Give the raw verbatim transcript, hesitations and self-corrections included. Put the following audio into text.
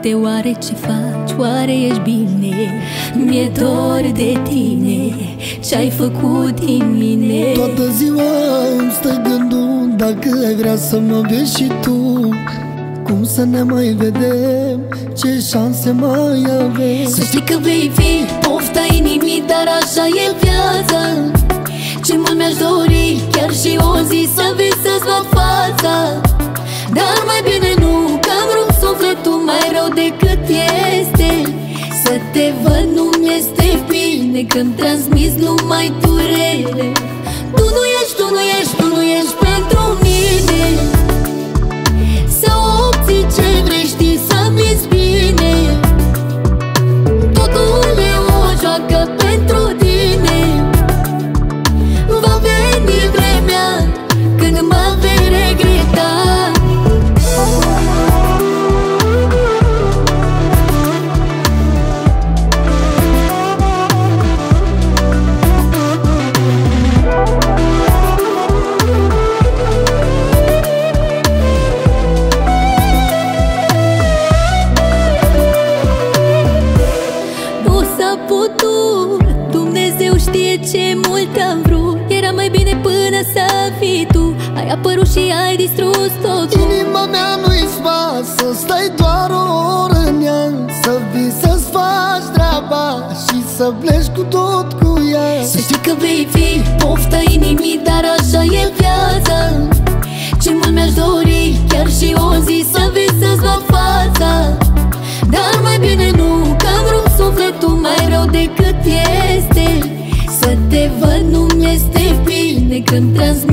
minte, oare ce faci, oare ești bine? Mi-e dor de tine, ce-ai făcut din mine. Toată ziua îmi stă gândul, dacă ai vrea să mă vezi și tu, cum să ne mai vedem, ce șanse mai avem. Să știi că vei fi pofta inimii, dar așa e viața. Ce mult mi-aș dori, chiar și o zi să vii să-ți văd fața. Dar mai bine nu, că vreau sufletul mai rău decât este. Să te văd nu-mi este bine, când transmiți numai durere. Tu nu ești, tu nu ești, tu nu ești pentru mine. Să obții ce vrei, știi să viți bine. Totul e o joacă pentru tine. Va veni vremea când mă vei regreta. Dumnezeu știe ce mult am vrut. Era mai bine până să fii tu. Ai apărut și ai distrus totul. Inima mea nu-i spas să stai doar o oră în ea, să vii să-ți faci treaba și să pleci cu tot cu ea. Să știi că vei fi pofta inimii, dar așa e viața. Ce mult mi-aș dori, chiar și o zi să vii să-ți văd fața. Dar mai bine nu, că vreau sufletul mai rău decât este. Să te văd nu-mi este bine, când transmit